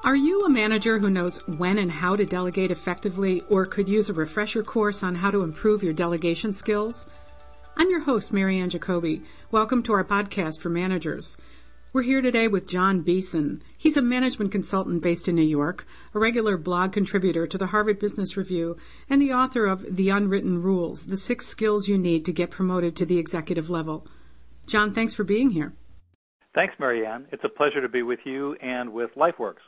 Are you a manager who knows when and how to delegate effectively or could use a refresher course on how to improve your delegation skills? I'm your host, Marianne Jacoby. Welcome to our podcast for managers. We're here today with John Beeson. He's a management consultant based in New York, a regular blog contributor to the Harvard Business Review, and the author of The Unwritten Rules, the 6 skills you need to get promoted to the executive level. John, thanks for being here. Thanks, Marianne. It's a pleasure to be with you and with LifeWorks.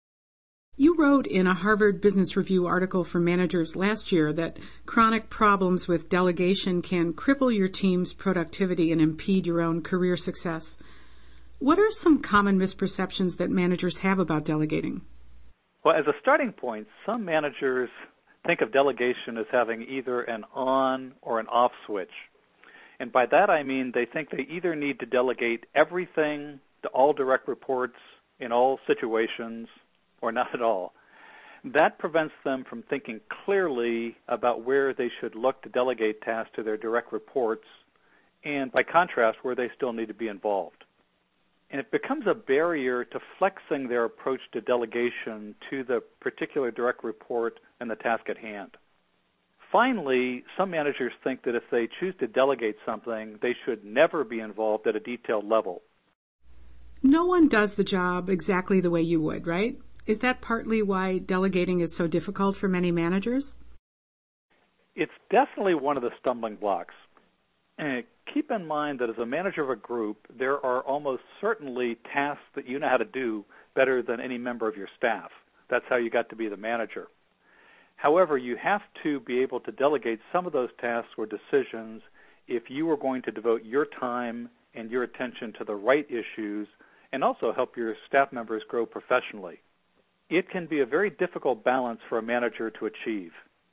You wrote in a Harvard Business Review article for managers last year that chronic problems with delegation can cripple your team's productivity and impede your own career success. What are some common misperceptions that managers have about delegating? Well, as a starting point, some managers think of delegation as having either an on or an off switch. And by that I mean they think they either need to delegate everything to all direct reports in all situations or not at all. That prevents them from thinking clearly about where they should look to delegate tasks to their direct reports and, by contrast, where they still need to be involved. And it becomes a barrier to flexing their approach to delegation to the particular direct report and the task at hand. Finally, some managers think that if they choose to delegate something, they should never be involved at a detailed level. No one does the job exactly the way you would, right? Is that partly why delegating is so difficult for many managers? It's definitely one of the stumbling blocks. And keep in mind that as a manager of a group, there are almost certainly tasks that you know how to do better than any member of your staff. That's how you got to be the manager. However, you have to be able to delegate some of those tasks or decisions if you are going to devote your time and your attention to the right issues and also help your staff members grow professionally. It can be a very difficult balance for a manager to achieve.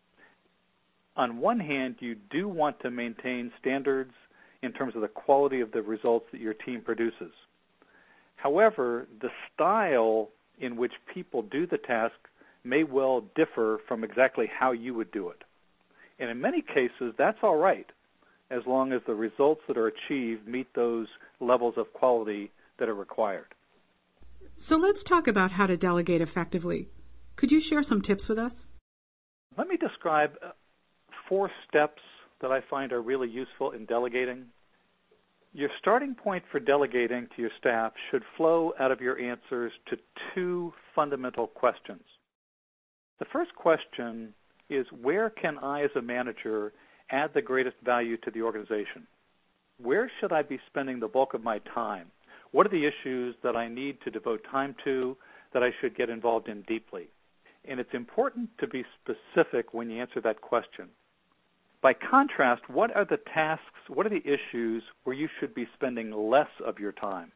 On one hand, you do want to maintain standards in terms of the quality of the results that your team produces. However, the style in which people do the task may well differ from exactly how you would do it. And in many cases, that's all right, as long as the results that are achieved meet those levels of quality that are required. So let's talk about how to delegate effectively. Could you share some tips with us? Let me describe 4 steps that I find are really useful in delegating. Your starting point for delegating to your staff should flow out of your answers to 2 fundamental questions. The first question is, where can I as a manager add the greatest value to the organization? Where should I be spending the bulk of my time? What are the issues that I need to devote time to that I should get involved in deeply? And it's important to be specific when you answer that question. By contrast, what are the tasks, what are the issues where you should be spending less of your time?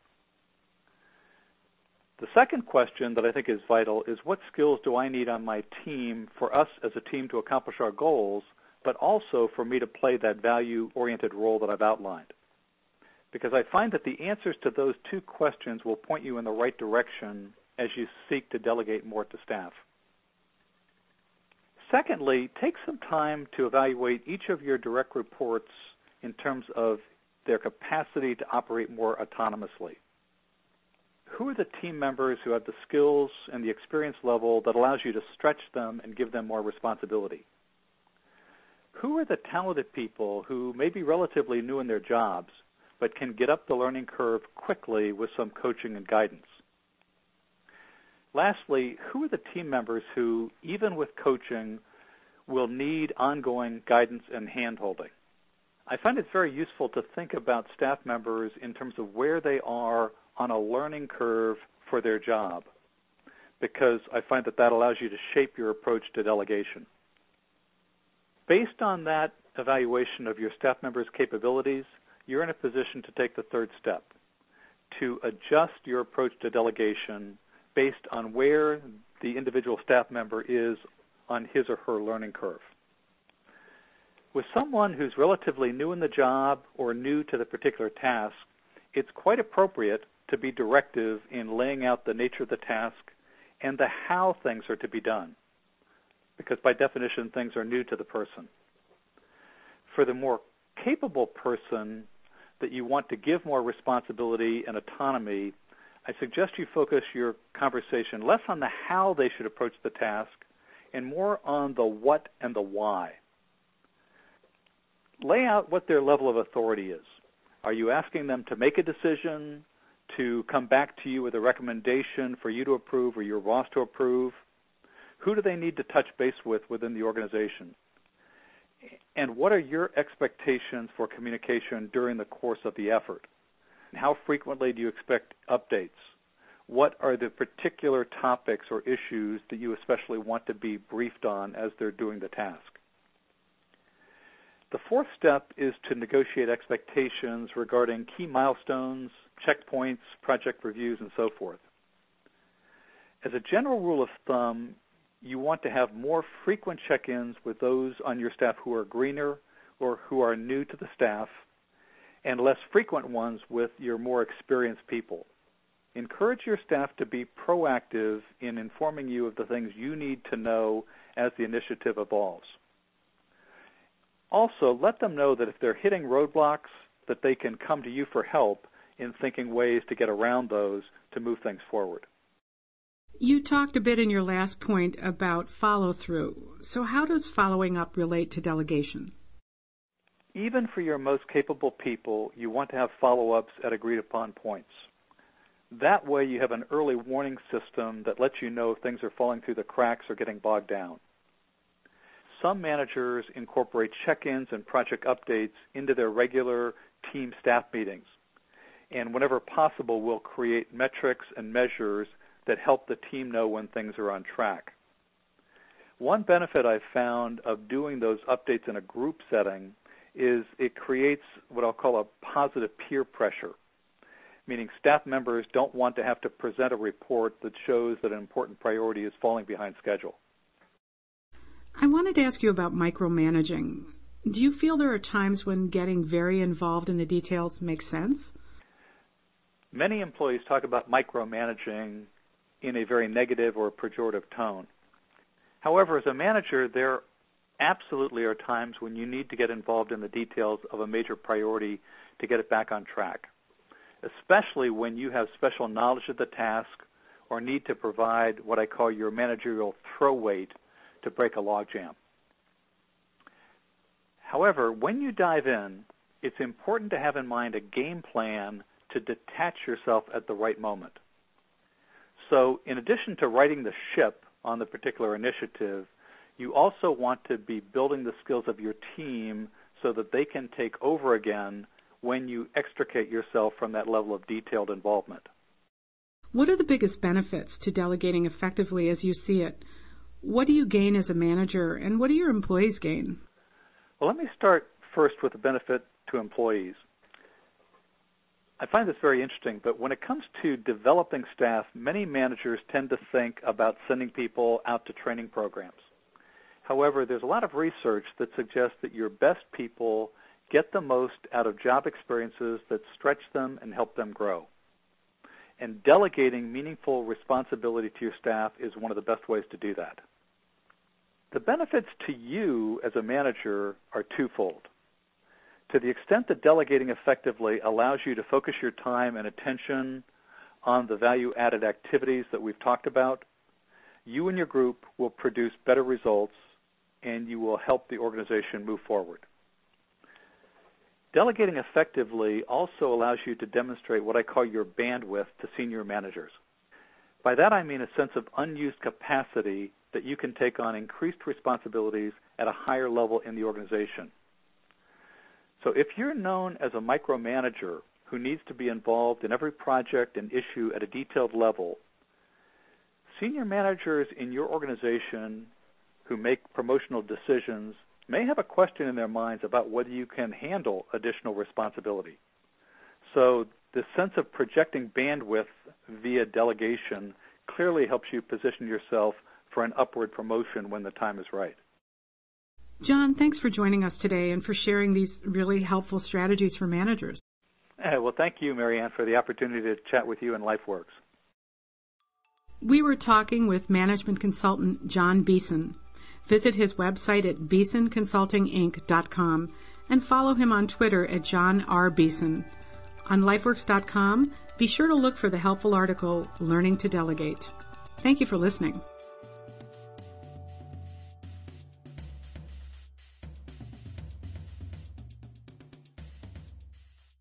The second question that I think is vital is, what skills do I need on my team for us as a team to accomplish our goals, but also for me to play that value-oriented role that I've outlined? Because I find that the answers to those 2 questions will point you in the right direction as you seek to delegate more to staff. Secondly, take some time to evaluate each of your direct reports in terms of their capacity to operate more autonomously. Who are the team members who have the skills and the experience level that allows you to stretch them and give them more responsibility? Who are the talented people who may be relatively new in their jobs but can get up the learning curve quickly with some coaching and guidance? Lastly, who are the team members who, even with coaching, will need ongoing guidance and hand-holding? I find it very useful to think about staff members in terms of where they are on a learning curve for their job, because I find that that allows you to shape your approach to delegation. Based on that evaluation of your staff members' capabilities, you're in a position to take the third step, to adjust your approach to delegation based on where the individual staff member is on his or her learning curve. With someone who's relatively new in the job or new to the particular task, it's quite appropriate to be directive in laying out the nature of the task and the how things are to be done, because by definition, things are new to the person. For the more capable person that you want to give more responsibility and autonomy, I suggest you focus your conversation less on the how they should approach the task and more on the what and the why. Lay out what their level of authority is. Are you asking them to make a decision, to come back to you with a recommendation for you to approve or your boss to approve? Who do they need to touch base with within the organization? And what are your expectations for communication during the course of the effort? How frequently do you expect updates? What are the particular topics or issues that you especially want to be briefed on as they're doing the task? The fourth step is to negotiate expectations regarding key milestones, checkpoints, project reviews, and so forth. As a general rule of thumb, you want to have more frequent check-ins with those on your staff who are greener or who are new to the staff, and less frequent ones with your more experienced people. Encourage your staff to be proactive in informing you of the things you need to know as the initiative evolves. Also, let them know that if they're hitting roadblocks, that they can come to you for help in thinking ways to get around those to move things forward. You talked a bit in your last point about follow-through. So how does following up relate to delegation? Even for your most capable people, you want to have follow-ups at agreed-upon points. That way you have an early warning system that lets you know if things are falling through the cracks or getting bogged down. Some managers incorporate check-ins and project updates into their regular team staff meetings, and whenever possible will create metrics and measures that help the team know when things are on track. One benefit I've found of doing those updates in a group setting is it creates what I'll call a positive peer pressure, meaning staff members don't want to have to present a report that shows that an important priority is falling behind schedule. I wanted to ask you about micromanaging. Do you feel there are times when getting very involved in the details makes sense? Many employees talk about micromanaging in a very negative or pejorative tone. However, as a manager, there absolutely are times when you need to get involved in the details of a major priority to get it back on track, especially when you have special knowledge of the task or need to provide what I call your managerial throw weight to break a logjam. However, when you dive in, it's important to have in mind a game plan to detach yourself at the right moment. So in addition to righting the ship on the particular initiative, you also want to be building the skills of your team so that they can take over again when you extricate yourself from that level of detailed involvement. What are the biggest benefits to delegating effectively as you see it? What do you gain as a manager, and what do your employees gain? Well, let me start first with the benefit to employees. I find this very interesting, but when it comes to developing staff, many managers tend to think about sending people out to training programs. However, there's a lot of research that suggests that your best people get the most out of job experiences that stretch them and help them grow. And delegating meaningful responsibility to your staff is one of the best ways to do that. The benefits to you as a manager are twofold. To the extent that delegating effectively allows you to focus your time and attention on the value-added activities that we've talked about, you and your group will produce better results and you will help the organization move forward. Delegating effectively also allows you to demonstrate what I call your bandwidth to senior managers. By that I mean a sense of unused capacity that you can take on increased responsibilities at a higher level in the organization. So if you're known as a micromanager who needs to be involved in every project and issue at a detailed level, senior managers in your organization who make promotional decisions may have a question in their minds about whether you can handle additional responsibility. So the sense of projecting bandwidth via delegation clearly helps you position yourself for an upward promotion when the time is right. John, thanks for joining us today and for sharing these really helpful strategies for managers. Well, thank you, Marianne, for the opportunity to chat with you in LifeWorks. We were talking with management consultant John Beeson. Visit his website at beesonconsultinginc.com and follow him on Twitter at John R. Beeson. On LifeWorks.com, Be sure to look for the helpful article, Learning to Delegate. Thank you for listening.